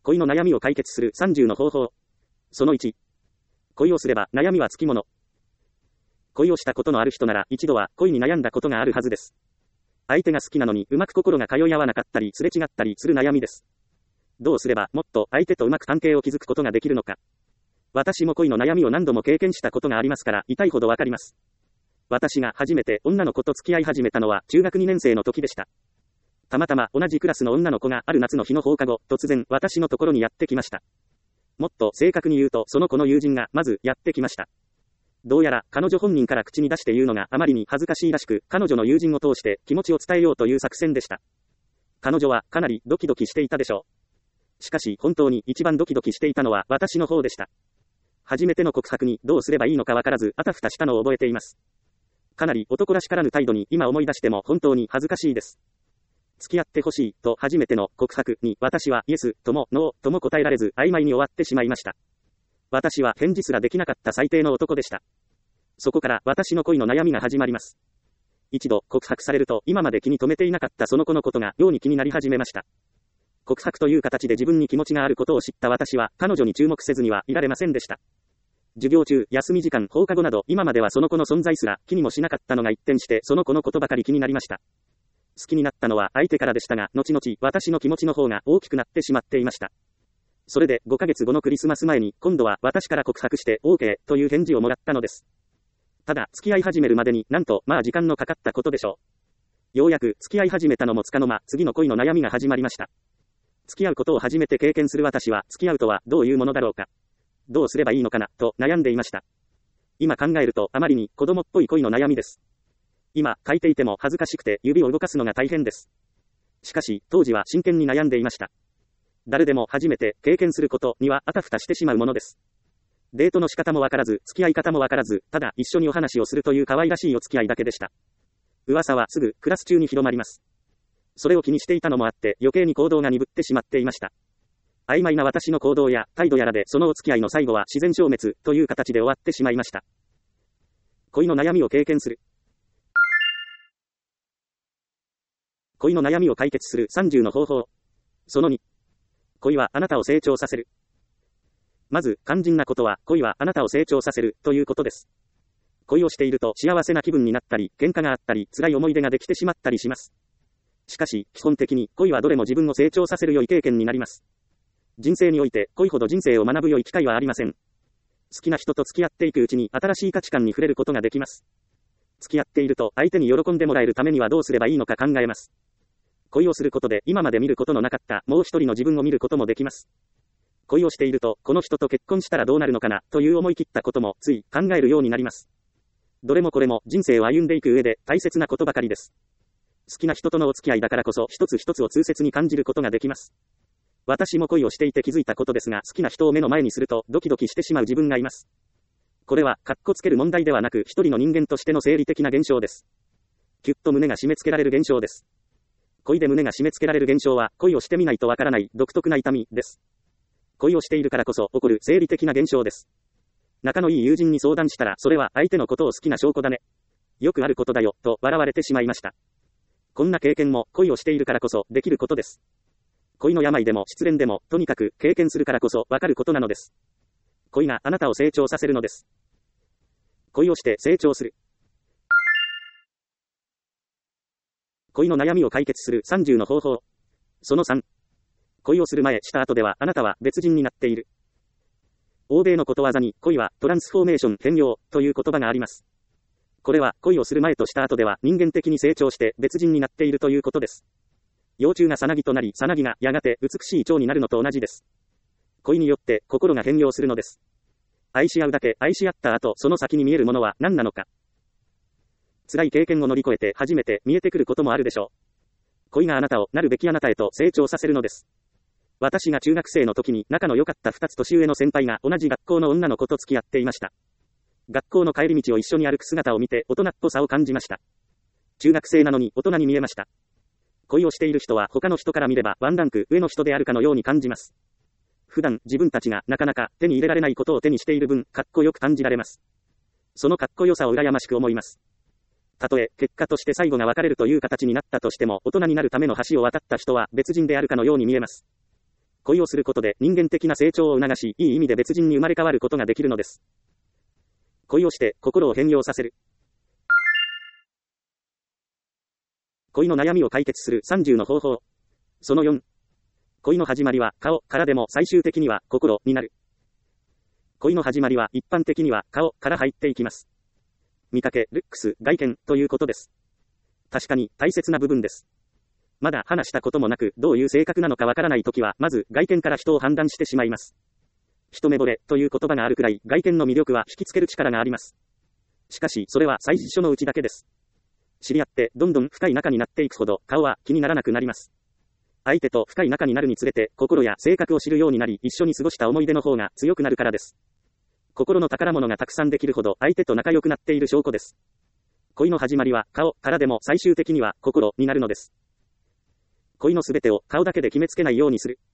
恋の悩みを解決する30の方法。その1。恋をすれば悩みはつきもの。恋をしたことのある人なら一度は恋に悩んだことがあるはずです。相手が好きなのにうまく心が通い合わなかったりすれ違ったりする悩みです。どうすればもっと相手とうまく関係を築くことができるのか。私も恋の悩みを何度も経験したことがありますから痛いほどわかります。私が初めて女の子と付き合い始めたのは中学2年生の時でした。たまたま同じクラスの女の子がある夏の日の放課後、突然私のところにやってきました。もっと正確に言うとその子の友人がまずやってきました。どうやら彼女本人から口に出して言うのがあまりに恥ずかしいらしく、彼女の友人を通して気持ちを伝えようという作戦でした。彼女はかなりドキドキしていたでしょう。しかし本当に一番ドキドキしていたのは私の方でした。初めての告白にどうすればいいのかわからずあたふたしたのを覚えています。かなり男らしからぬ態度に今思い出しても本当に恥ずかしいです。付き合ってほしいと初めての告白に私はイエスともノーとも答えられず曖昧に終わってしまいました。私は返事すらできなかった最低の男でした。そこから私の恋の悩みが始まります。一度告白されると今まで気に留めていなかったその子のことが妙に気になり始めました。告白という形で自分に気持ちがあることを知った私は彼女に注目せずにはいられませんでした。授業中、休み時間、放課後など今まではその子の存在すら気にもしなかったのが一転してその子のことばかり気になりました。好きになったのは相手からでしたが、後々私の気持ちの方が大きくなってしまっていました。それで5ヶ月後のクリスマス前に今度は私から告白して OK という返事をもらったのです。ただ付き合い始めるまでになんと時間のかかったことでしょう。ようやく付き合い始めたのもつかの間、次の恋の悩みが始まりました。付き合うことを初めて経験する私は付き合うとはどういうものだろうか。どうすればいいのかなと悩んでいました。今考えるとあまりに子供っぽい恋の悩みです。今書いていても恥ずかしくて指を動かすのが大変です。しかし当時は真剣に悩んでいました。誰でも初めて経験することにはあたふたしてしまうものです。デートの仕方もわからず、付き合い方もわからず、ただ一緒にお話をするという可愛らしいお付き合いだけでした。噂はすぐクラス中に広まります。それを気にしていたのもあって余計に行動が鈍ってしまっていました。曖昧な私の行動や態度やらでそのお付き合いの最後は自然消滅という形で終わってしまいました。恋の悩みを経験する。恋の悩みを解決する30の方法。その2。恋はあなたを成長させる。まず、肝心なことは、恋はあなたを成長させるということです。恋をしていると幸せな気分になったり、喧嘩があったり、辛い思い出ができてしまったりします。しかし、基本的に恋はどれも自分を成長させる良い経験になります。人生において恋ほど人生を学ぶ良い機会はありません。好きな人と付き合っていくうちに新しい価値観に触れることができます。付き合っていると相手に喜んでもらえるためにはどうすればいいのか考えます。恋をすることで今まで見ることのなかったもう一人の自分を見ることもできます。恋をしているとこの人と結婚したらどうなるのかなという思い切ったこともつい考えるようになります。どれもこれも人生を歩んでいく上で大切なことばかりです。好きな人とのお付き合いだからこそ一つ一つを痛切に感じることができます。私も恋をしていて気づいたことですが、好きな人を目の前にするとドキドキしてしまう自分がいます。これはカッコつける問題ではなく一人の人間としての生理的な現象です。キュッと胸が締め付けられる現象です。恋で胸が締め付けられる現象は恋をしてみないとわからない独特な痛みです。恋をしているからこそ起こる生理的な現象です。仲のいい友人に相談したら、それは相手のことを好きな証拠だね。よくあることだよ、と笑われてしまいました。こんな経験も恋をしているからこそできることです。恋の病でも失恋でも、とにかく経験するからこそわかることなのです。恋があなたを成長させるのです。恋をして成長する。恋の悩みを解決する30の方法。その3。恋をする前、した後ではあなたは別人になっている。欧米のことわざに恋はトランスフォーメーション変容という言葉があります。これは恋をする前とした後では人間的に成長して別人になっているということです。幼虫がさなぎとなり、さなぎがやがて美しい蝶になるのと同じです。恋によって心が変容するのです。愛し合うだけ愛し合った後、その先に見えるものは何なのか。辛い経験を乗り越えて初めて見えてくることもあるでしょう。恋があなたをなるべきあなたへと成長させるのです。私が中学生の時に仲の良かった2つ年上の先輩が同じ学校の女の子と付き合っていました。学校の帰り道を一緒に歩く姿を見て大人っぽさを感じました。中学生なのに大人に見えました。恋をしている人は他の人から見ればワンランク上の人であるかのように感じます。普段自分たちがなかなか手に入れられないことを手にしている分、かっこよく感じられます。そのかっこよさを羨ましく思います。たとえ結果として最後が別れるという形になったとしても、大人になるための橋を渡った人は別人であるかのように見えます。 恋をすることで人間的な成長を促し、いい意味で別人に生まれ変わることができるのです。恋をして心を変容させる。恋の悩みを解決する30の方法。その4。恋の始まりは顔からでも最終的には心になる。恋の始まりは一般的には顔から入っていきます。見かけ、ルックス、外見ということです。確かに大切な部分です。まだ話したこともなく、どういう性格なのかわからないときは、まず外見から人を判断してしまいます。一目惚れという言葉があるくらい、外見の魅力は引きつける力があります。しかし、それは最初のうちだけです。知り合って、どんどん深い仲になっていくほど、顔は気にならなくなります。相手と深い仲になるにつれて、心や性格を知るようになり、一緒に過ごした思い出の方が強くなるからです。心の宝物がたくさんできるほど、相手と仲良くなっている証拠です。恋の始まりは顔からでも最終的には心になるのです。恋のすべてを顔だけで決めつけないようにする。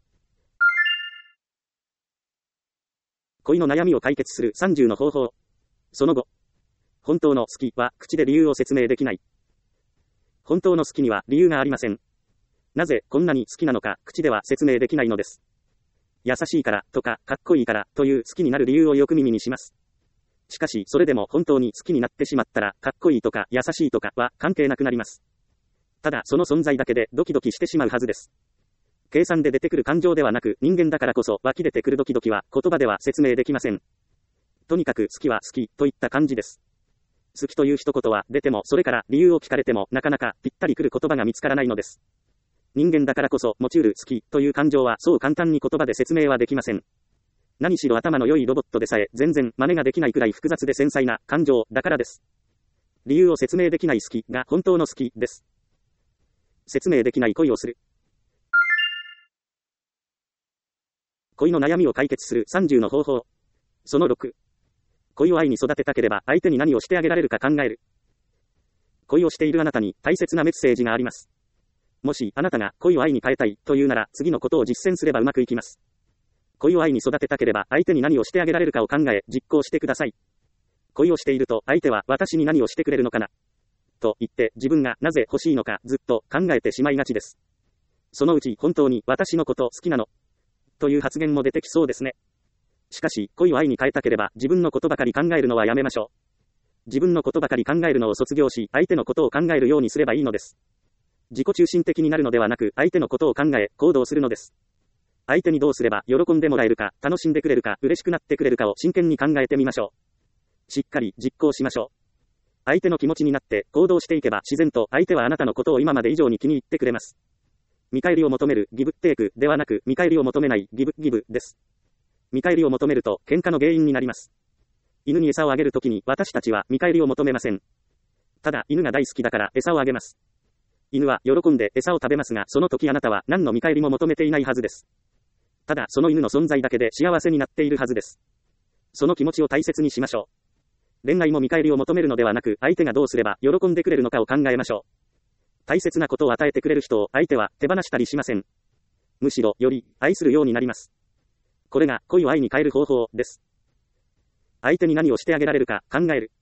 恋の悩みを解決する30の方法。その後。本当の好きは口で理由を説明できない。本当の好きには理由がありません。なぜこんなに好きなのか口では説明できないのです。優しいからとかかっこいいからという好きになる理由をよく耳にします。しかしそれでも本当に好きになってしまったらかっこいいとか優しいとかは関係なくなります。ただその存在だけでドキドキしてしまうはずです。計算で出てくる感情ではなく人間だからこそ湧き出てくるドキドキは言葉では説明できません。とにかく好きは好きといった感じです。好きという一言は出てもそれから理由を聞かれてもなかなかぴったりくる言葉が見つからないのです。人間だからこそ持ち得る好きという感情はそう簡単に言葉で説明はできません。何しろ頭の良いロボットでさえ全然真似ができないくらい複雑で繊細な感情だからです。理由を説明できない好きが本当の好きです。説明できない恋をする。恋の悩みを解決する30の方法。その6。恋を愛に育てたければ相手に何をしてあげられるか考える。恋をしているあなたに大切なメッセージがあります。もしあなたが恋を愛に変えたいというなら次のことを実践すればうまくいきます。恋を愛に育てたければ相手に何をしてあげられるかを考え実行してください。恋をしていると相手は私に何をしてくれるのかなと言って自分がなぜ欲しいのかずっと考えてしまいがちです。そのうち本当に私のこと好きなのという発言も出てきそうですね。しかし恋を愛に変えたければ自分のことばかり考えるのはやめましょう。自分のことばかり考えるのを卒業し相手のことを考えるようにすればいいのです。自己中心的になるのではなく相手のことを考え行動するのです。相手にどうすれば喜んでもらえるか楽しんでくれるか嬉しくなってくれるかを真剣に考えてみましょう。しっかり実行しましょう。相手の気持ちになって行動していけば自然と相手はあなたのことを今まで以上に気に入ってくれます。見返りを求めるギブテイクではなく見返りを求めないギブです。見返りを求めると喧嘩の原因になります。犬に餌をあげるときに私たちは見返りを求めません。ただ犬が大好きだから餌をあげます。犬は喜んで餌を食べますがその時あなたは何の見返りも求めていないはずです。ただその犬の存在だけで幸せになっているはずです。その気持ちを大切にしましょう。恋愛も見返りを求めるのではなく相手がどうすれば喜んでくれるのかを考えましょう。大切なことを与えてくれる人を相手は手放したりしません。むしろより愛するようになります。これが恋を愛に変える方法です。相手に何をしてあげられるか考える。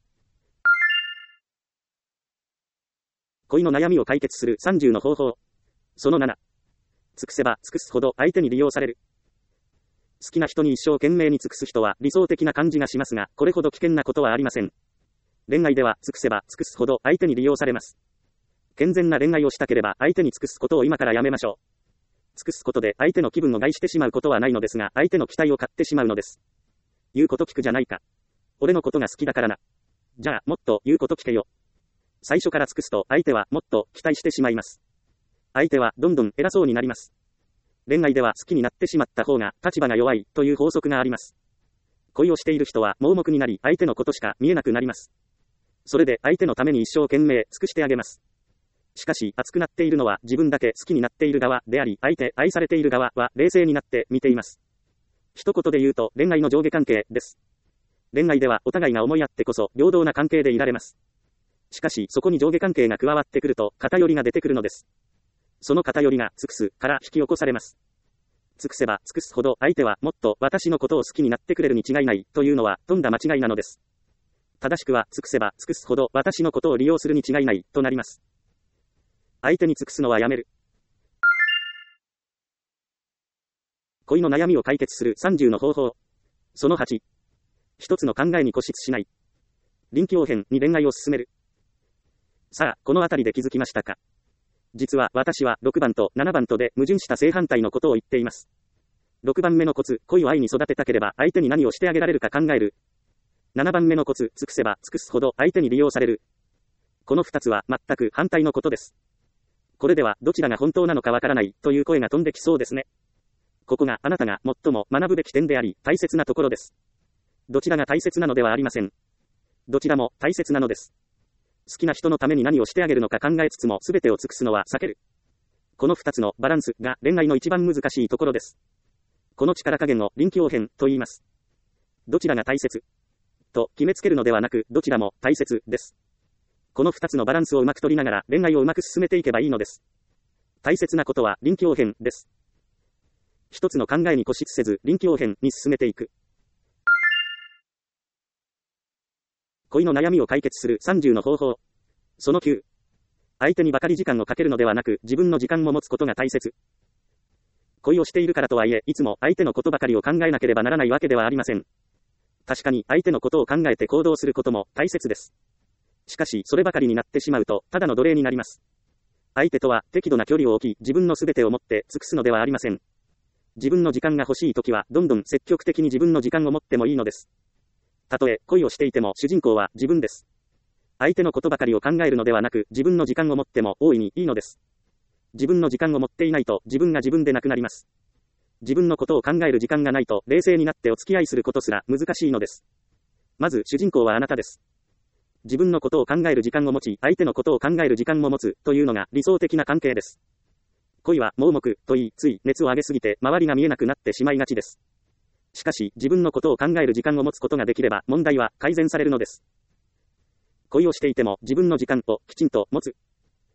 恋の悩みを解決する30の方法。その7。尽くせば尽くすほど相手に利用される。好きな人に一生懸命に尽くす人は理想的な感じがしますが、これほど危険なことはありません。恋愛では尽くせば尽くすほど相手に利用されます。健全な恋愛をしたければ相手に尽くすことを今からやめましょう。尽くすことで相手の気分を害してしまうことはないのですが、相手の期待を買ってしまうのです。言うこと聞くじゃないか。俺のことが好きだからな。じゃあもっと言うこと聞けよ。最初から尽くすと相手はもっと期待してしまいます。相手はどんどん偉そうになります。恋愛では好きになってしまった方が立場が弱いという法則があります。恋をしている人は盲目になり相手のことしか見えなくなります。それで相手のために一生懸命尽くしてあげます。しかし熱くなっているのは自分だけ好きになっている側であり、愛されている側は冷静になって見ています。一言で言うと恋愛の上下関係です。恋愛ではお互いが思い合ってこそ平等な関係でいられます。しかしそこに上下関係が加わってくると偏りが出てくるのです。その偏りが尽くすから引き起こされます。尽くせば尽くすほど相手はもっと私のことを好きになってくれるに違いないというのはとんだ間違いなのです。正しくは尽くせば尽くすほど私のことを利用するに違いないとなります。相手に尽くすのはやめる。 恋の悩みを解決する30の方法。その8。一つの考えに固執しない。臨機応変に恋愛を進める。さあ、このあたりで気づきましたか？実は私は6番と7番とで矛盾した正反対のことを言っています。6番目のコツ、恋を愛に育てたければ相手に何をしてあげられるか考える。7番目のコツ、尽くせば尽くすほど相手に利用される。この2つは全く反対のことです。これではどちらが本当なのかわからないという声が飛んできそうですね。ここがあなたが最も学ぶべき点であり、大切なところです。どちらが大切なのではありません。どちらも大切なのです。好きな人のために何をしてあげるのか考えつつも全てを尽くすのは避ける。この2つのバランスが恋愛の一番難しいところです。この力加減を臨機応変と言います。どちらが大切と決めつけるのではなく、どちらも大切です。この2つのバランスをうまく取りながら恋愛をうまく進めていけばいいのです。大切なことは臨機応変です。一つの考えに固執せず臨機応変に進めていく。恋の悩みを解決する30の方法。その9。相手にばかり時間をかけるのではなく、自分の時間も持つことが大切。恋をしているからとはいえ、いつも相手のことばかりを考えなければならないわけではありません。確かに相手のことを考えて行動することも大切です。しかし、そればかりになってしまうと、ただの奴隷になります。相手とは適度な距離を置き、自分のすべてを持って尽くすのではありません。自分の時間が欲しいときは、どんどん積極的に自分の時間を持ってもいいのです。たとえ恋をしていても主人公は自分です。相手のことばかりを考えるのではなく、自分の時間を持っても大いにいいのです。自分の時間を持っていないと自分が自分でなくなります。自分のことを考える時間がないと冷静になってお付き合いすることすら難しいのです。まず主人公はあなたです。自分のことを考える時間を持ち、相手のことを考える時間も持つというのが理想的な関係です。恋は盲目と言い、つい熱を上げすぎて周りが見えなくなってしまいがちです。しかし自分のことを考える時間を持つことができれば問題は改善されるのです。恋をしていても自分の時間をきちんと持つ。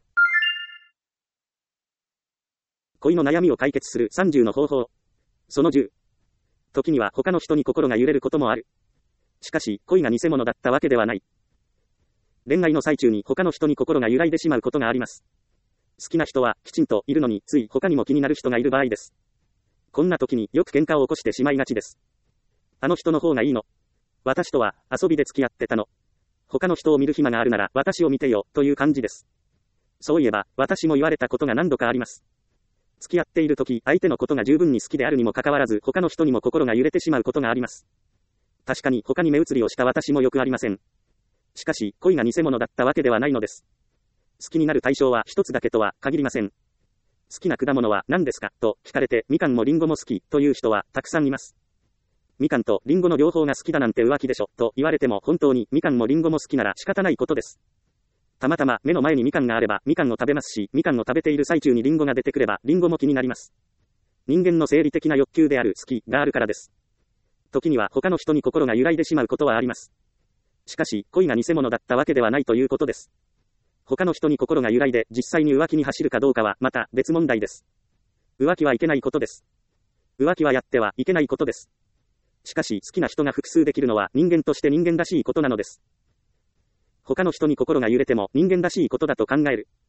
恋の悩みを解決する30の方法。その10。時には他の人に心が揺れることもある。しかし恋が偽物だったわけではない。恋愛の最中に他の人に心が揺らいでしまうことがあります。好きな人はきちんといるのに、つい他にも気になる人がいる場合です。こんな時によく喧嘩を起こしてしまいがちです。あの人の方がいいの。私とは遊びで付き合ってたの。他の人を見る暇があるなら私を見てよ、という感じです。そういえば、私も言われたことが何度かあります。付き合っている時、相手のことが十分に好きであるにもかかわらず、他の人にも心が揺れてしまうことがあります。確かに他に目移りをした私もよくありません。しかし、恋が偽物だったわけではないのです。好きになる対象は一つだけとは限りません。好きな果物は何ですかと聞かれて、みかんもリンゴも好きという人はたくさんいます。みかんとリンゴの両方が好きだなんて浮気でしょと言われても、本当にみかんもリンゴも好きなら仕方ないことです。たまたま目の前にみかんがあればみかんを食べますし、みかんを食べている最中にリンゴが出てくればリンゴも気になります。人間の生理的な欲求である好きがあるからです。時には他の人に心が揺らいでしまうことはあります。しかし、恋が偽物だったわけではないということです。他の人に心が揺らいで実際に浮気に走るかどうかはまた別問題です。浮気はいけないことです。浮気はやってはいけないことです。しかし好きな人が複数できるのは人間として人間らしいことなのです。他の人に心が揺れても人間らしいことだと考える。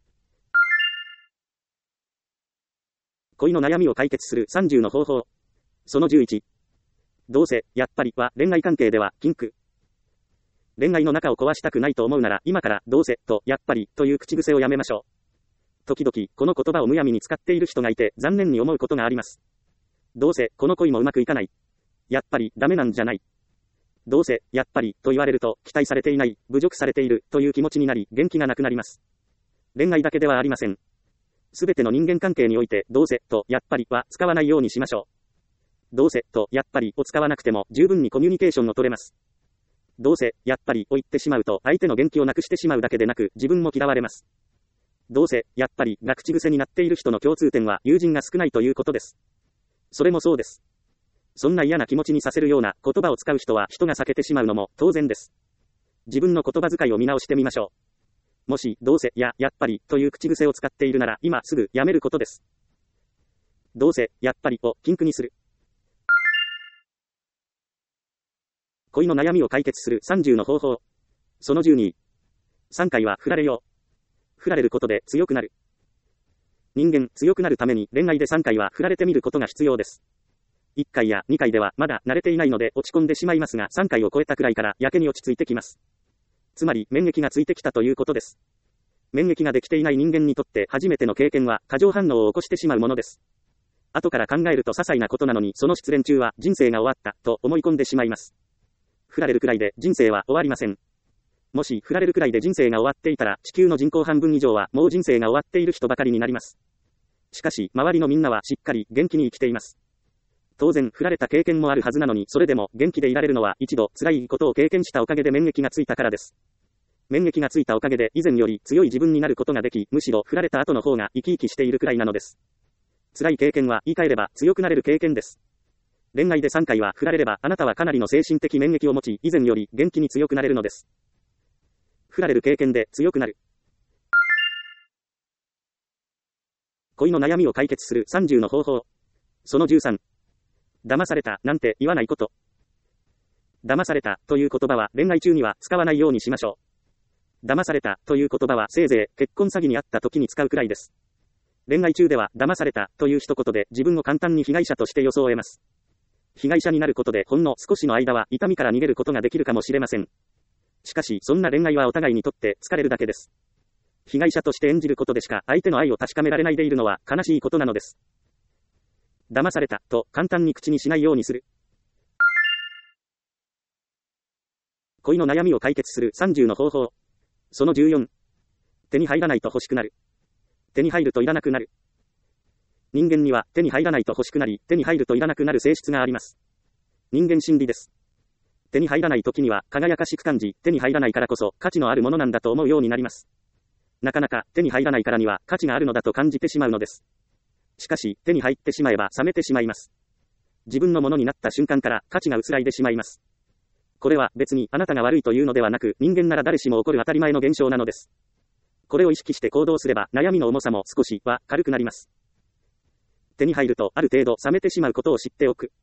恋の悩みを解決する30の方法。その11。どうせ、やっぱりは恋愛関係では禁句。恋愛の中を壊したくないと思うなら今からどうせとやっぱりという口癖をやめましょう。時々この言葉をむやみに使っている人がいて残念に思うことがあります。どうせこの恋もうまくいかない。やっぱりダメなんじゃない。どうせやっぱりと言われると期待されていない、侮辱されているという気持ちになり元気がなくなります。恋愛だけではありません。すべての人間関係においてどうせとやっぱりは使わないようにしましょう。どうせとやっぱりを使わなくても十分にコミュニケーションを取れます。どうせ、やっぱりを言ってしまうと相手の元気をなくしてしまうだけでなく自分も嫌われます。どうせ、やっぱりが口癖になっている人の共通点は友人が少ないということです。それもそうです。そんな嫌な気持ちにさせるような言葉を使う人は人が避けてしまうのも当然です。自分の言葉遣いを見直してみましょう。もし、どうせやっぱりという口癖を使っているなら今すぐやめることです。どうせ、やっぱりを禁句にする。恋の悩みを解決する30の方法。その12。3回は振られよう。振られることで強くなる。人間、強くなるために恋愛で3回は振られてみることが必要です。 1回や2回ではまだ慣れていないので落ち込んでしまいますが、3回を超えたくらいからやけに落ち着いてきます。つまり免疫がついてきたということです。免疫ができていない人間にとって初めての経験は過剰反応を起こしてしまうものです。後から考えると些細なことなのに、その失恋中は人生が終わったと思い込んでしまいます。振られるくらいで人生は終わりません。もし振られるくらいで人生が終わっていたら、地球の人口半分以上はもう人生が終わっている人ばかりになります。しかし、周りのみんなはしっかり元気に生きています。当然、振られた経験もあるはずなのに、それでも元気でいられるのは一度辛いことを経験したおかげで免疫がついたからです。免疫がついたおかげで以前より強い自分になることができ、むしろ振られた後の方が生き生きしているくらいなのです。辛い経験は言い換えれば強くなれる経験です。恋愛で3回は振られれば、あなたはかなりの精神的免疫を持ち、以前より元気に強くなれるのです。振られる経験で強くなる。恋の悩みを解決する30の方法。その13。騙されたなんて言わないこと。騙されたという言葉は恋愛中には使わないようにしましょう。騙されたという言葉はせいぜい結婚詐欺にあった時に使うくらいです。恋愛中では騙されたという一言で自分を簡単に被害者として装えます。被害者になることでほんの少しの間は痛みから逃げることができるかもしれません。しかしそんな恋愛はお互いにとって疲れるだけです。被害者として演じることでしか相手の愛を確かめられないでいるのは悲しいことなのです。騙されたと簡単に口にしないようにする。恋の悩みを解決する30の方法。その14。手に入らないと欲しくなる。手に入るといらなくなる。人間には手に入らないと欲しくなり、手に入るといらなくなる性質があります。人間心理です。手に入らない時には輝かしく感じ、手に入らないからこそ価値のあるものなんだと思うようになります。なかなか手に入らないからには価値があるのだと感じてしまうのです。しかし手に入ってしまえば冷めてしまいます。自分のものになった瞬間から価値が薄らいでしまいます。これは別にあなたが悪いというのではなく、人間なら誰しも起こる当たり前の現象なのです。これを意識して行動すれば悩みの重さも少しは軽くなります。手に入るとある程度冷めてしまうことを知っておく。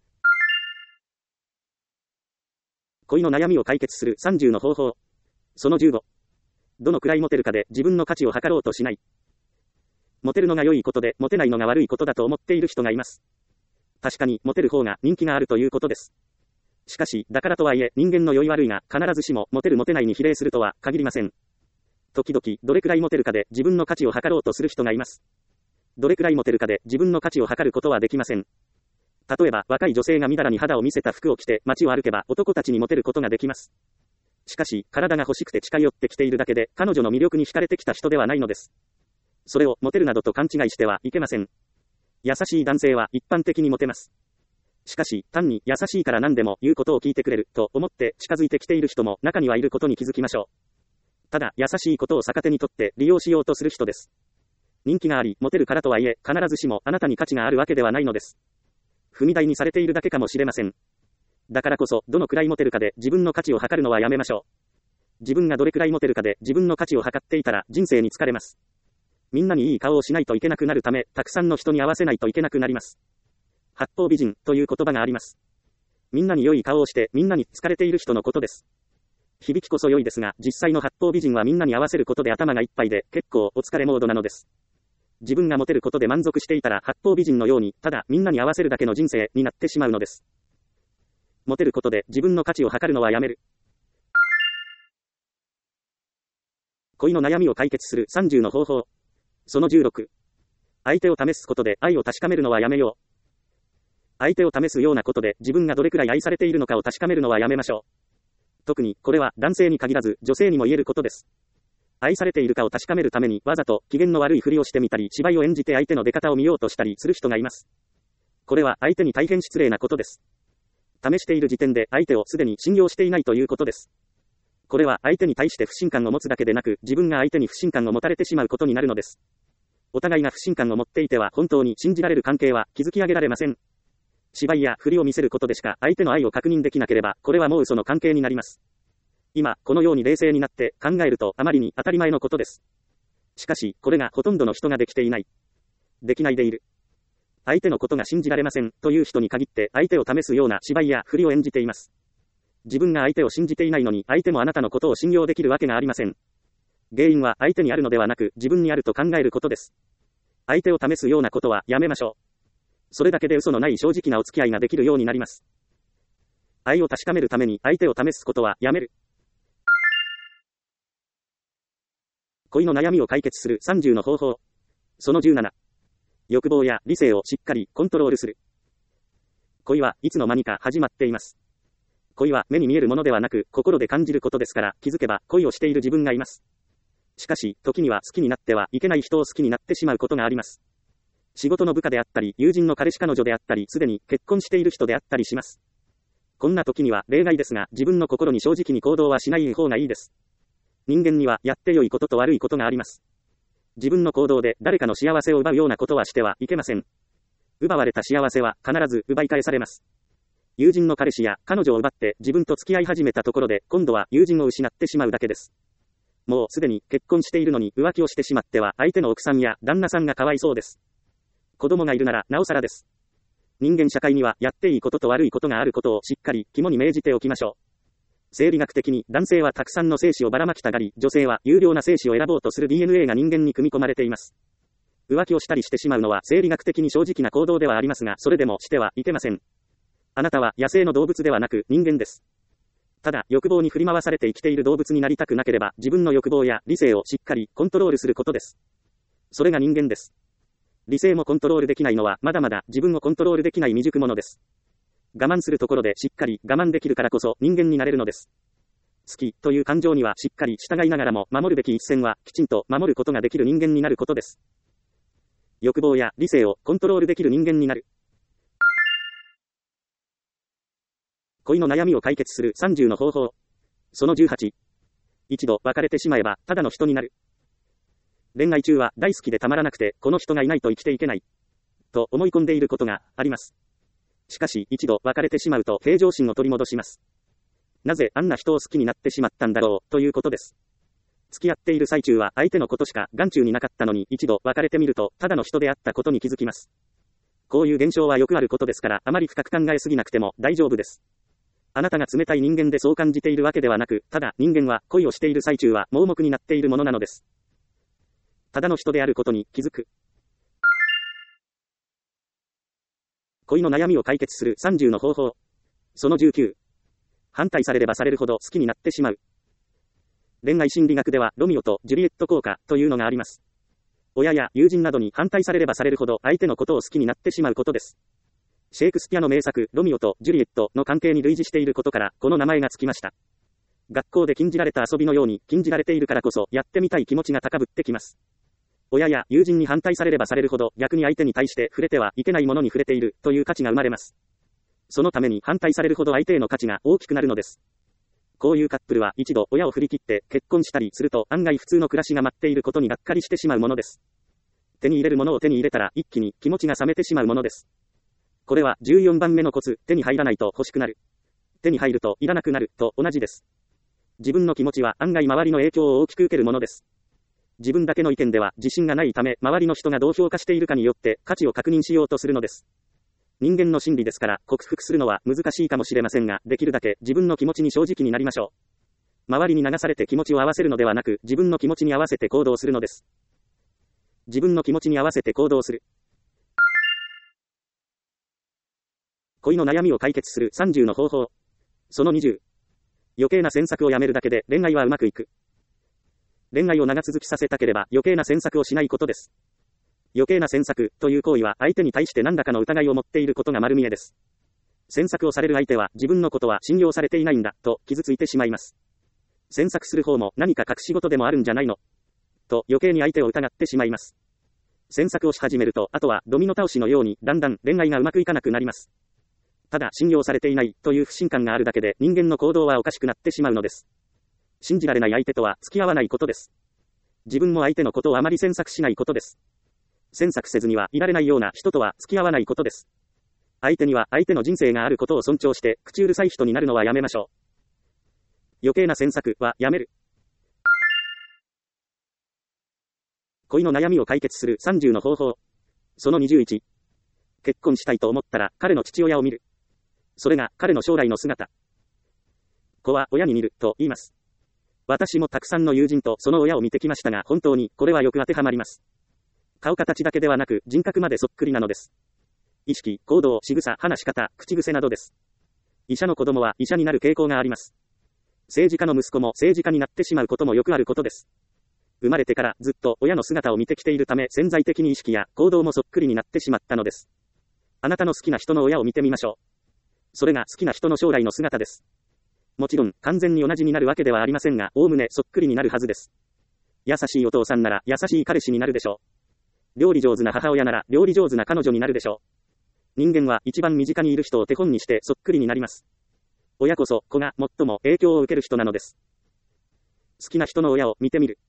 恋の悩みを解決する30の方法。その15。どのくらいモテるかで自分の価値を測ろうとしない。モテるのが良いことで、モテないのが悪いことだと思っている人がいます。確かにモテる方が人気があるということです。しかし、だからとはいえ人間の良い悪いが必ずしもモテるモテないに比例するとは限りません。時々どれくらいモテるかで自分の価値を測ろうとする人がいます。どれくらいモテるかで自分の価値を測ることはできません。例えば若い女性がみだらに肌を見せた服を着て街を歩けば男たちにモテることができます。しかし体が欲しくて近寄ってきているだけで彼女の魅力に惹かれてきた人ではないのです。それをモテるなどと勘違いしてはいけません。優しい男性は一般的にモテます。しかし単に優しいから何でも言うことを聞いてくれると思って近づいてきている人も中にはいることに気づきましょう。ただ優しいことを逆手にとって利用しようとする人です。人気がありモテるからとはいえ必ずしもあなたに価値があるわけではないのです。踏み台にされているだけかもしれません。だからこそどのくらいモテるかで自分の価値を測るのはやめましょう。自分がどれくらいモテるかで自分の価値を測っていたら人生に疲れます。みんなにいい顔をしないといけなくなるため、たくさんの人に合わせないといけなくなります。八方美人という言葉があります。みんなに良い顔をしてみんなに疲れている人のことです。響きこそ良いですが、実際の八方美人はみんなに合わせることで頭がいっぱいで結構お疲れモードなのです。自分がモテることで満足していたら八方美人のようにただみんなに合わせるだけの人生になってしまうのです。モテることで自分の価値を測るのはやめる。恋の悩みを解決する30の方法。その16。相手を試すことで愛を確かめるのはやめよう。相手を試すようなことで自分がどれくらい愛されているのかを確かめるのはやめましょう。特にこれは男性に限らず女性にも言えることです。愛されているかを確かめるためにわざと機嫌の悪いふりをしてみたり芝居を演じて相手の出方を見ようとしたりする人がいます。これは相手に大変失礼なことです。試している時点で相手をすでに信用していないということです。これは相手に対して不信感を持つだけでなく自分が相手に不信感を持たれてしまうことになるのです。お互いが不信感を持っていては本当に信じられる関係は築き上げられません。芝居や振りを見せることでしか相手の愛を確認できなければこれはもう嘘の関係になります。今このように冷静になって考えるとあまりに当たり前のことです。しかしこれがほとんどの人ができていない。できないでいる。相手のことが信じられませんという人に限って相手を試すような芝居や振りを演じています。自分が相手を信じていないのに相手もあなたのことを信用できるわけがありません。原因は相手にあるのではなく自分にあると考えることです。相手を試すようなことはやめましょう。 それだけで嘘のない正直なお付き合いができるようになります。愛を確かめるために相手を試すことはやめる。恋の悩みを解決する30の方法。その17。欲望や理性をしっかりコントロールする。恋はいつの間にか始まっています。恋は目に見えるものではなく心で感じることですから、気づけば恋をしている自分がいます。しかし、時には好きになってはいけない人を好きになってしまうことがあります。仕事の部下であったり、友人の彼氏彼女であったり、すでに結婚している人であったりします。こんな時には例外ですが、自分の心に正直に行動はしない方がいいです。人間にはやって良いことと悪いことがあります。自分の行動で誰かの幸せを奪うようなことはしてはいけません。奪われた幸せは必ず奪い返されます。友人の彼氏や彼女を奪って自分と付き合い始めたところで、今度は友人を失ってしまうだけです。もうすでに結婚しているのに浮気をしてしまっては、相手の奥さんや旦那さんがかわいそうです。子供がいるならなおさらです。人間社会にはやっていいことと悪いことがあることをしっかり肝に銘じておきましょう。生理学的に男性はたくさんの精子をばらまきたがり、女性は有料な精子を選ぼうとする DNA が人間に組み込まれています。浮気をしたりしてしまうのは生理学的に正直な行動ではありますが、それでもしてはいけません。あなたは野生の動物ではなく人間です。ただ、欲望に振り回されて生きている動物になりたくなければ、自分の欲望や理性をしっかりコントロールすることです。それが人間です。理性もコントロールできないのは、まだまだ自分をコントロールできない未熟者です。我慢するところでしっかり我慢できるからこそ人間になれるのです。好きという感情にはしっかり従いながらも、守るべき一線はきちんと守ることができる人間になることです。欲望や理性をコントロールできる人間になる。恋の悩みを解決する30の方法。その18。一度別れてしまえばただの人になる。恋愛中は大好きでたまらなくて、この人がいないと生きていけない。と思い込んでいることがあります。しかし一度別れてしまうと平常心を取り戻します。なぜあんな人を好きになってしまったんだろうということです。付き合っている最中は相手のことしか眼中になかったのに、一度別れてみるとただの人であったことに気づきます。こういう現象はよくあることですから、あまり深く考えすぎなくても大丈夫です。あなたが冷たい人間でそう感じているわけではなく、ただ人間は恋をしている最中は盲目になっているものなのです。ただの人であることに気づく。恋の悩みを解決する30の方法。その19。反対されればされるほど好きになってしまう。恋愛心理学ではロミオとジュリエット効果というのがあります。親や友人などに反対されればされるほど相手のことを好きになってしまうことです。シェイクスピアの名作ロミオとジュリエットの関係に類似していることからこの名前がつきました。学校で禁じられた遊びのように禁じられているからこそやってみたい気持ちが高ぶってきます。親や友人に反対されればされるほど逆に相手に対して触れてはいけないものに触れているという価値が生まれます。そのために反対されるほど相手への価値が大きくなるのです。こういうカップルは一度親を振り切って結婚したりすると案外普通の暮らしが待っていることにがっかりしてしまうものです。手に入れるものを手に入れたら一気に気持ちが冷めてしまうものです。これは14番目のコツ、手に入らないと欲しくなる。手に入るといらなくなると同じです。自分の気持ちは案外周りの影響を大きく受けるものです。自分だけの意見では自信がないため、周りの人がどう評価しているかによって価値を確認しようとするのです。人間の心理ですから克服するのは難しいかもしれませんが、できるだけ自分の気持ちに正直になりましょう。周りに流されて気持ちを合わせるのではなく、自分の気持ちに合わせて行動するのです。自分の気持ちに合わせて行動する。恋の悩みを解決する30の方法。その20。余計な詮索をやめるだけで恋愛はうまくいく。恋愛を長続きさせたければ余計な詮索をしないことです。余計な詮索という行為は相手に対して何らかの疑いを持っていることが丸見えです。詮索をされる相手は自分のことは信用されていないんだと傷ついてしまいます。詮索する方も何か隠し事でもあるんじゃないのと余計に相手を疑ってしまいます。詮索をし始めると、あとはドミノ倒しのようにだんだん恋愛がうまくいかなくなります。ただ信用されていないという不信感があるだけで人間の行動はおかしくなってしまうのです。信じられない相手とは付き合わないことです。自分も相手のことをあまり詮索しないことです。詮索せずにはいられないような人とは付き合わないことです。相手には相手の人生があることを尊重して口うるさい人になるのはやめましょう。余計な詮索はやめる。恋の悩みを解決する30の方法。その21。結婚したいと思ったら彼の父親を見る。それが彼の将来の姿。子は親に似ると言います。私もたくさんの友人とその親を見てきましたが、本当にこれはよく当てはまります。顔形だけではなく人格までそっくりなのです。 意識、行動、仕草、話し方、口癖などです。医者の子供は医者になる傾向があります。政治家の息子も政治家になってしまうこともよくあることです。生まれてからずっと親の姿を見てきているため潜在的に意識や行動もそっくりになってしまったのです。あなたの好きな人の親を見てみましょう。それが好きな人の将来の姿です。もちろん完全に同じになるわけではありませんが、おおむねそっくりになるはずです。優しいお父さんなら優しい彼氏になるでしょう。料理上手な母親なら料理上手な彼女になるでしょう。人間は一番身近にいる人を手本にしてそっくりになります。親こそ子が最も影響を受ける人なのです。好きな人の親を見てみる。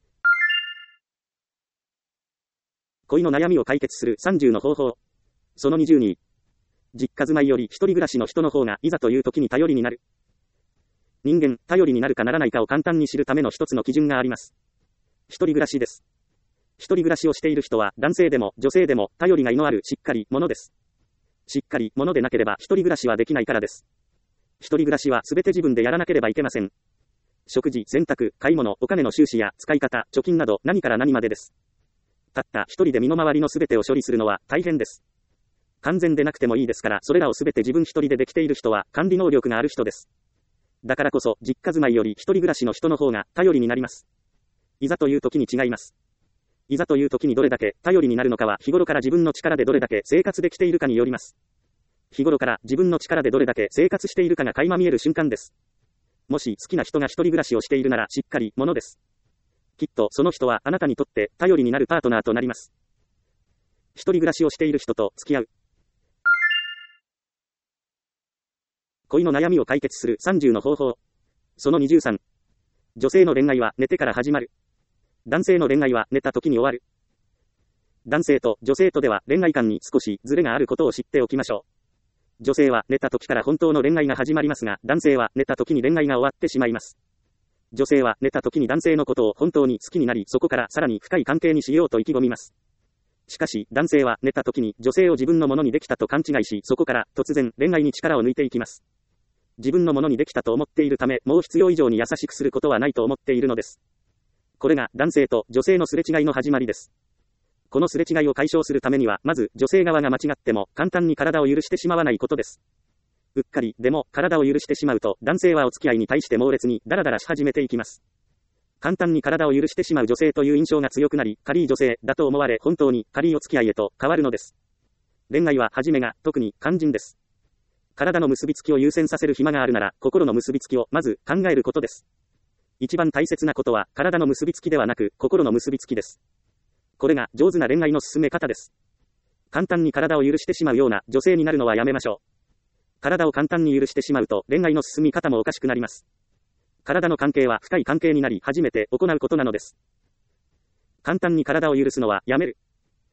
恋の悩みを解決する30の方法。その22。実家住まいより一人暮らしの人の方がいざという時に頼りになる。人間、頼りになるかならないかを簡単に知るための一つの基準があります。一人暮らしです。一人暮らしをしている人は男性でも女性でも頼りがいのあるしっかり者です。しっかり者でなければ一人暮らしはできないからです。一人暮らしはすべて自分でやらなければいけません。食事、洗濯、買い物、お金の収支や使い方、貯金など何から何までです。たった一人で身の回りのすべてを処理するのは大変です。完全でなくてもいいですから、それらをすべて自分一人でできている人は管理能力がある人です。だからこそ実家住まいより一人暮らしの人の方が頼りになります。いざという時に違います。いざという時にどれだけ頼りになるのかは日頃から自分の力でどれだけ生活できているかによります。日頃から自分の力でどれだけ生活しているかが垣間見える瞬間です。もし好きな人が一人暮らしをしているならしっかり者です。きっとその人はあなたにとって頼りになるパートナーとなります。一人暮らしをしている人と付き合う。恋の悩みを解決する30の方法。その23。女性の恋愛は寝てから始まる。男性の恋愛は寝た時に終わる。男性と女性とでは恋愛観に少しズレがあることを知っておきましょう。女性は寝た時から本当の恋愛が始まりますが、男性は寝た時に恋愛が終わってしまいます。女性は寝た時に男性のことを本当に好きになり、そこからさらに深い関係にしようと意気込みます。しかし、男性は寝た時に女性を自分のものにできたと勘違いし、そこから突然恋愛に力を抜いていきます。自分のものにできたと思っているため、もう必要以上に優しくすることはないと思っているのです。これが男性と女性のすれ違いの始まりです。このすれ違いを解消するためには、まず女性側が間違っても簡単に体を許してしまわないことです。うっかりでも体を許してしまうと、男性はお付き合いに対して猛烈にダラダラし始めていきます。簡単に体を許してしまう女性という印象が強くなり、軽い女性だと思われ、本当に軽いお付き合いへと変わるのです。恋愛は初めが特に肝心です。体の結びつきを優先させる暇があるなら、心の結びつきをまず考えることです。一番大切なことは、体の結びつきではなく、心の結びつきです。これが上手な恋愛の進め方です。簡単に体を許してしまうような女性になるのはやめましょう。体を簡単に許してしまうと、恋愛の進み方もおかしくなります。体の関係は深い関係になり、初めて行うことなのです。簡単に体を許すのはやめる。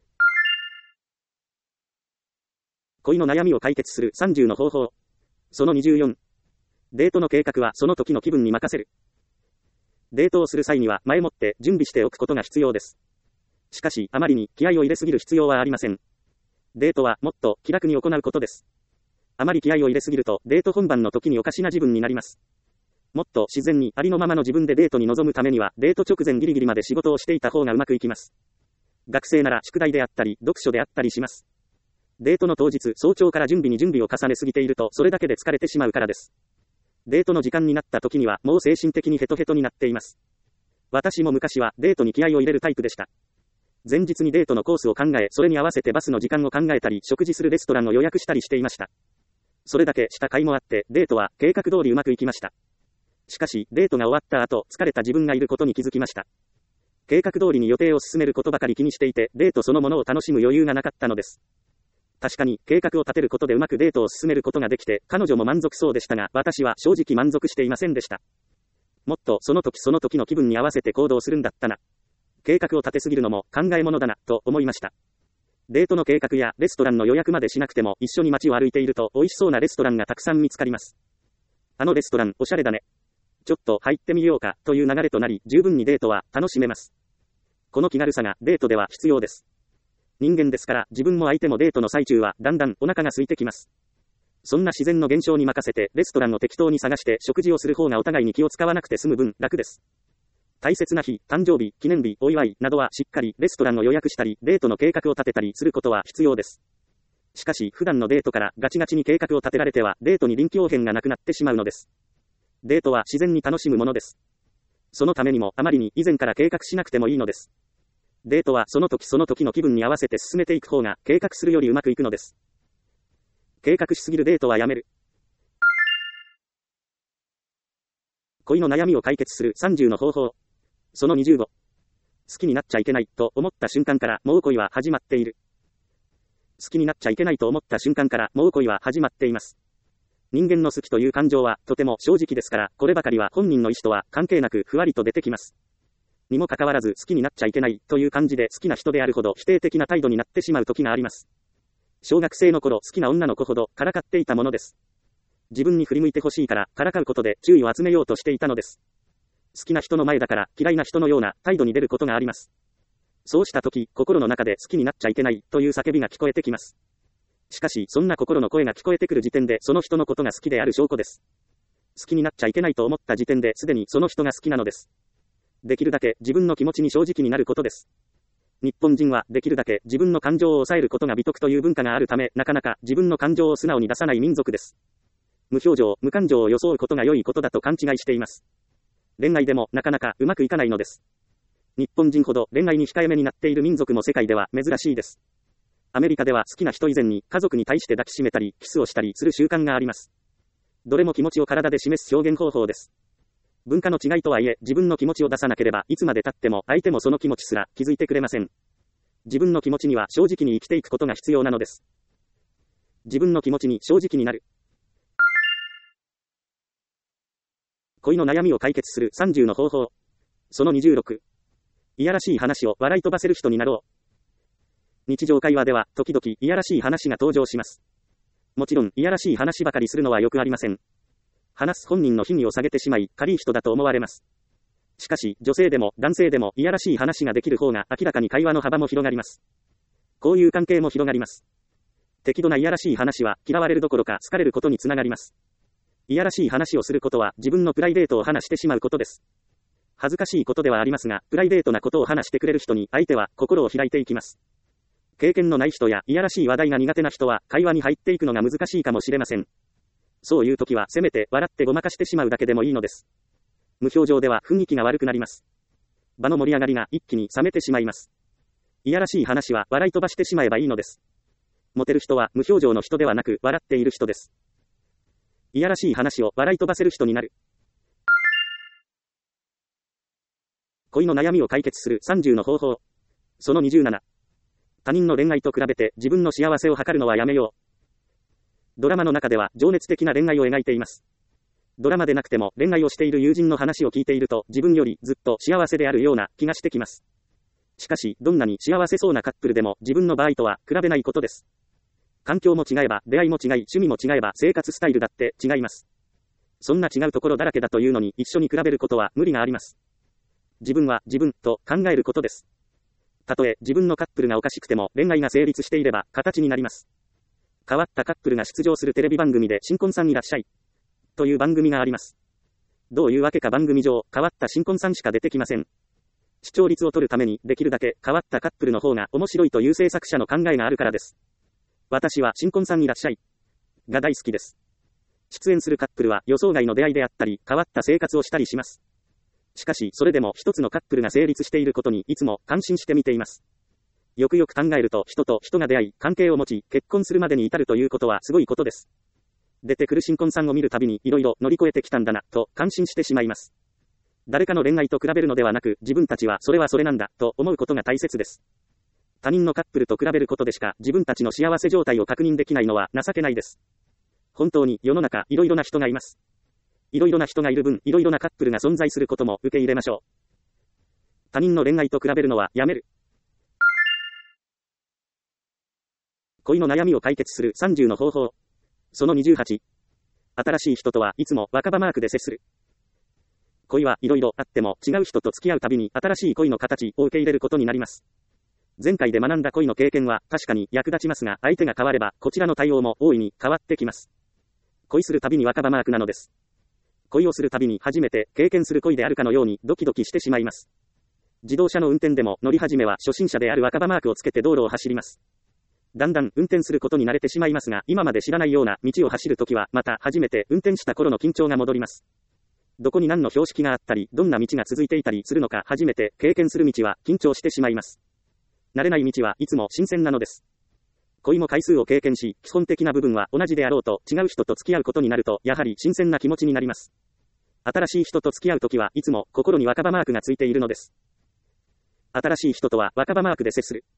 恋の悩みを解決する30の方法。その24。デートの計画はその時の気分に任せる。デートをする際には前もって準備しておくことが必要です。しかし、あまりに気合を入れすぎる必要はありません。デートはもっと気楽に行うことです。あまり気合を入れすぎると、デート本番の時におかしな自分になります。もっと自然にありのままの自分でデートに臨むためには、デート直前ギリギリまで仕事をしていた方がうまくいきます。学生なら宿題であったり、読書であったりします。デートの当日、早朝から準備に準備を重ねすぎていると、それだけで疲れてしまうからです。デートの時間になった時には、もう精神的にヘトヘトになっています。私も昔はデートに気合を入れるタイプでした。前日にデートのコースを考え、それに合わせてバスの時間を考えたり、食事するレストランを予約したりしていました。それだけした甲斐もあって、デートは計画通りうまくいきました。しかし、デートが終わった後、疲れた自分がいることに気づきました。計画通りに予定を進めることばかり気にしていて、デートそのものを楽しむ余裕がなかったのです。確かに、計画を立てることでうまくデートを進めることができて、彼女も満足そうでしたが、私は正直満足していませんでした。もっとその時その時の気分に合わせて行動するんだったな。計画を立てすぎるのも考え物だな、と思いました。デートの計画やレストランの予約までしなくても、一緒に街を歩いていると美味しそうなレストランがたくさん見つかります。あのレストランおしゃれだね。ちょっと入ってみようか、という流れとなり、十分にデートは楽しめます。この気軽さがデートでは必要です。人間ですから、自分も相手もデートの最中はだんだんお腹が空いてきます。そんな自然の現象に任せて、レストランを適当に探して食事をする方がお互いに気を使わなくて済む分、楽です。大切な日、誕生日、記念日、お祝いなどはしっかりレストランを予約したり、デートの計画を立てたりすることは必要です。 しかし、普段のデートからガチガチに計画を立てられては、デートに臨機応変がなくなってしまうのです。デートは自然に楽しむものです。そのためにも、あまりに以前から計画しなくてもいいのです。デートはその時その時の気分に合わせて進めていく方が、計画するよりうまくいくのです。計画しすぎるデートはやめる。恋の悩みを解決する30の方法。その25。好きになっちゃいけないと思った瞬間からもう恋は始まっている。好きになっちゃいけないと思った瞬間からもう恋は始まっています。人間の好きという感情はとても正直ですから、こればかりは本人の意思とは関係なくふわりと出てきます。にもかかわらず好きになっちゃいけないという感じで好きな人であるほど否定的な態度になってしまう時があります。小学生の頃好きな女の子ほどからかっていたものです。自分に振り向いてほしいからからかうことで注意を集めようとしていたのです。好きな人の前だから嫌いな人のような態度に出ることがあります。そうした時、心の中で好きになっちゃいけないという叫びが聞こえてきます。しかし、そんな心の声が聞こえてくる時点でその人のことが好きである証拠です。好きになっちゃいけないと思った時点ですでにその人が好きなのです。できるだけ自分の気持ちに正直になることです。日本人はできるだけ自分の感情を抑えることが美徳という文化があるため、なかなか自分の感情を素直に出さない民族です。無表情、無感情を装うことが良いことだと勘違いしています。恋愛でもなかなかうまくいかないのです。日本人ほど恋愛に控えめになっている民族も世界では珍しいです。アメリカでは好きな人以前に家族に対して抱きしめたりキスをしたりする習慣があります。どれも気持ちを体で示す表現方法です。文化の違いとはいえ、自分の気持ちを出さなければいつまで経っても相手もその気持ちすら気づいてくれません。自分の気持ちには正直に生きていくことが必要なのです。自分の気持ちに正直になる。恋の悩みを解決する30の方法。その26。いやらしい話を笑い飛ばせる人になろう。日常会話では時々いやらしい話が登場します。もちろんいやらしい話ばかりするのはよくありません。話す本人の品位を下げてしまい、軽い人だと思われます。しかし、女性でも男性でもいやらしい話ができる方が明らかに会話の幅も広がります。こういう関係も広がります。適度ないやらしい話は嫌われるどころか好かれることにつながります。いやらしい話をすることは自分のプライベートを話してしまうことです。恥ずかしいことではありますが、プライベートなことを話してくれる人に相手は心を開いていきます。経験のない人やいやらしい話題が苦手な人は会話に入っていくのが難しいかもしれません。そういう時はせめて笑ってごまかしてしまうだけでもいいのです。無表情では雰囲気が悪くなります。場の盛り上がりが一気に冷めてしまいます。いやらしい話は笑い飛ばしてしまえばいいのです。モテる人は無表情の人ではなく笑っている人です。いやらしい話を笑い飛ばせる人になる。恋の悩みを解決する30の方法。その27。他人の恋愛と比べて自分の幸せを図るのはやめよう。ドラマの中では情熱的な恋愛を描いています。ドラマでなくても恋愛をしている友人の話を聞いていると自分よりずっと幸せであるような気がしてきます。しかし、どんなに幸せそうなカップルでも自分の場合とは比べないことです。環境も違えば、出会いも違い、趣味も違えば、生活スタイルだって違います。そんな違うところだらけだというのに一緒に比べることは無理があります。自分は自分と考えることです。たとえ自分のカップルがおかしくても恋愛が成立していれば形になります。変わったカップルが出場するテレビ番組で新婚さんいらっしゃいという番組があります。どういうわけか番組上変わった新婚さんしか出てきません。視聴率を取るためにできるだけ変わったカップルの方が面白いという制作者の考えがあるからです。私は新婚さんいらっしゃいが大好きです。出演するカップルは予想外の出会いであったり変わった生活をしたりします。しかしそれでも一つのカップルが成立していることにいつも感心して見ています。よくよく考えると人と人が出会い関係を持ち結婚するまでに至るということはすごいことです。出てくる新婚さんを見るたびにいろいろ乗り越えてきたんだなと感心してしまいます。誰かの恋愛と比べるのではなく自分たちはそれはそれなんだと思うことが大切です。他人のカップルと比べることでしか自分たちの幸せ状態を確認できないのは情けないです。本当に世の中いろいろな人がいます。いろいろな人がいる分いろいろなカップルが存在することも受け入れましょう。他人の恋愛と比べるのはやめる。恋の悩みを解決する30の方法。その28。新しい人とはいつも若葉マークで接する。恋はいろいろあっても違う人と付き合うたびに新しい恋の形を受け入れることになります。前回で学んだ恋の経験は確かに役立ちますが、相手が変わればこちらの対応も大いに変わってきます。恋するたびに若葉マークなのです。恋をするたびに初めて経験する恋であるかのようにドキドキしてしまいます。自動車の運転でも乗り始めは初心者である若葉マークをつけて道路を走ります。 だんだん運転することに慣れてしまいますが、今まで知らないような道を走るときは、また初めて運転した頃の緊張が戻ります。どこに何の標識があったり、どんな道が続いていたりするのか初めて経験する道は緊張してしまいます。慣れない道はいつも新鮮なのです。恋も回数を経験し、基本的な部分は同じであろうと違う人と付き合うことになると、やはり新鮮な気持ちになります。新しい人と付き合うときはいつも心に若葉マークがついているのです。新しい人とは若葉マークで接する。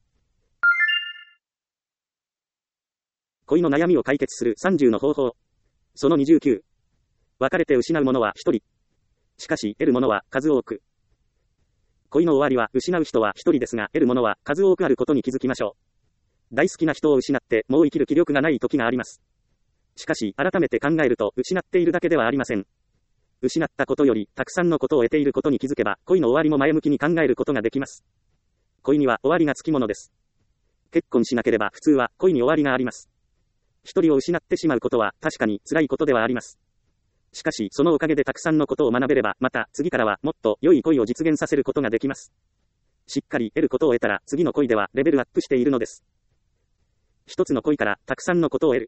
恋の悩みを解決する30の方法。その29。別れて失うものは一人。しかし得るものは数多く。恋の終わりは失う人は一人ですが、得るものは数多くあることに気づきましょう。大好きな人を失ってもう生きる気力がない時があります。しかし改めて考えると失っているだけではありません。失ったことよりたくさんのことを得ていることに気づけば、恋の終わりも前向きに考えることができます。恋には終わりがつきものです。結婚しなければ普通は恋に終わりがあります。一人を失ってしまうことは確かに辛いことではあります。しかしそのおかげでたくさんのことを学べれば、また次からはもっと良い恋を実現させることができます。しっかり得ることを得たら次の恋ではレベルアップしているのです。一つの恋からたくさんのことを得る。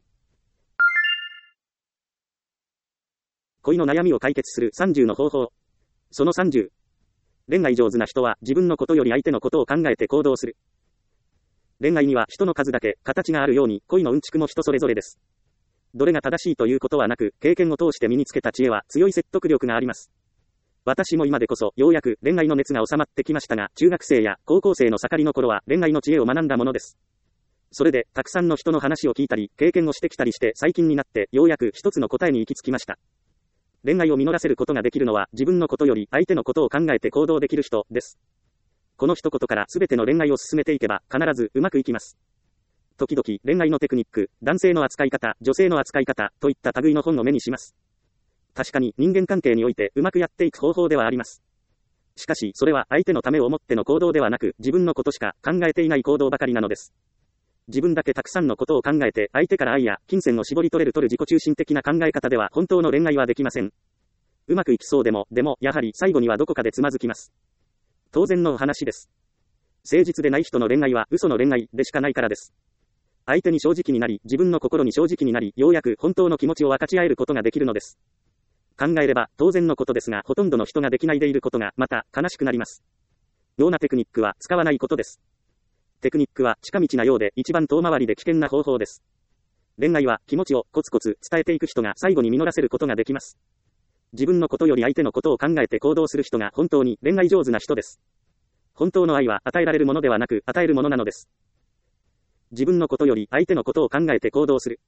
恋の悩みを解決する30の方法。その30。恋愛上手な人は自分のことより相手のことを考えて行動する。恋愛には人の数だけ形があるように、恋のうんちくも人それぞれです。どれが正しいということはなく、経験を通して身につけた知恵は強い説得力があります。私も今でこそようやく恋愛の熱が収まってきましたが、中学生や高校生の盛りの頃は恋愛の知恵を学んだものです。それでたくさんの人の話を聞いたり、経験をしてきたりして、最近になってようやく一つの答えに行き着きました。恋愛を実らせることができるのは、自分のことより相手のことを考えて行動できる人です。この一言から全ての恋愛を進めていけば必ずうまくいきます。時々恋愛のテクニック、男性の扱い方、女性の扱い方といった類の本を目にします。確かに人間関係においてうまくやっていく方法ではあります。しかしそれは相手のためを思っての行動ではなく、自分のことしか考えていない行動ばかりなのです。自分だけたくさんのことを考えて相手から愛や金銭を絞り取れる自己中心的な考え方では本当の恋愛はできません。うまくいきそうでもやはり最後にはどこかでつまずきます。当然のお話です。誠実でない人の恋愛は嘘の恋愛でしかないからです。相手に正直になり、自分の心に正直になり、ようやく本当の気持ちを分かち合えることができるのです。考えれば当然のことですが、ほとんどの人ができないでいることがまた悲しくなります。妙なテクニックは使わないことです。テクニックは近道なようで一番遠回りで危険な方法です。恋愛は気持ちをコツコツ伝えていく人が最後に実らせることができます。自分のことより相手のことを考えて行動する人が本当に恋愛上手な人です。本当の愛は与えられるものではなく与えるものなのです。自分のことより相手のことを考えて行動する。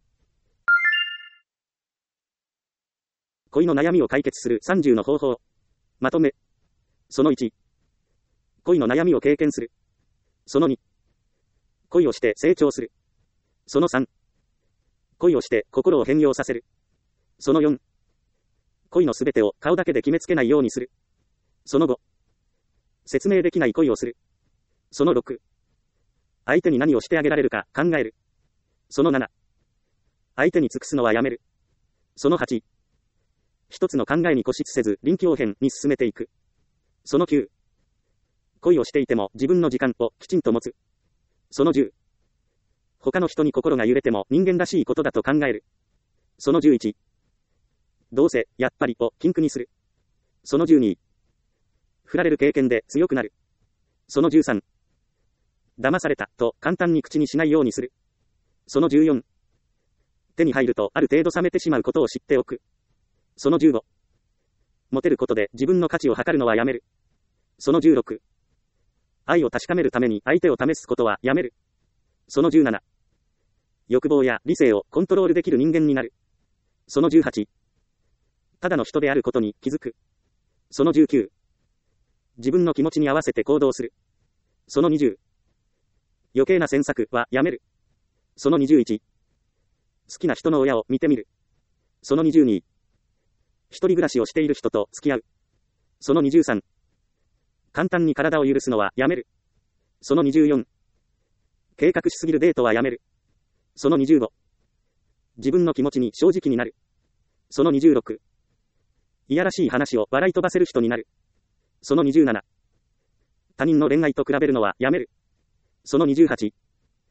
恋の悩みを解決する30の方法。まとめ。その1。恋の悩みを経験する。その2。恋をして成長する。その3。恋をして心を変容させる。その4。恋のすべてを顔だけで決めつけないようにする。その5。説明できない恋をする。その6。相手に何をしてあげられるか考える。その7。相手に尽くすのはやめる。その8。一つの考えに固執せず臨機応変に進めていく。その9。恋をしていても自分の時間をきちんと持つ。その10。他の人に心が揺れても人間らしいことだと考える。その11。どうせ、やっぱりを禁句にする。その12。振られる経験で強くなる。その13。騙されたと簡単に口にしないようにする。その14。手に入るとある程度冷めてしまうことを知っておく。その15。モテることで自分の価値を測るのはやめる。その16。愛を確かめるために相手を試すことはやめる。その17。欲望や理性をコントロールできる人間になる。その18。ただの人であることに気づく。その19。自分の気持ちに合わせて行動する。その20。余計な詮索はやめる。その21。好きな人の親を見てみる。その22。一人暮らしをしている人と付き合う。その23。簡単に体を許すのはやめる。その24。計画しすぎるデートはやめる。その25。自分の気持ちに正直になる。その26。いやらしい話を笑い飛ばせる人になる。その27。他人の恋愛と比べるのはやめる。その28。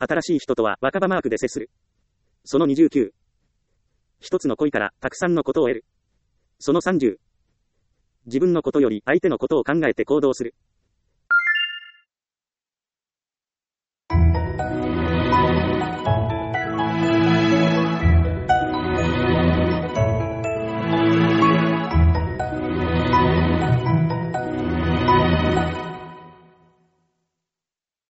新しい人とは若葉マークで接する。その29。一つの恋からたくさんのことを得る。その30。自分のことより相手のことを考えて行動する。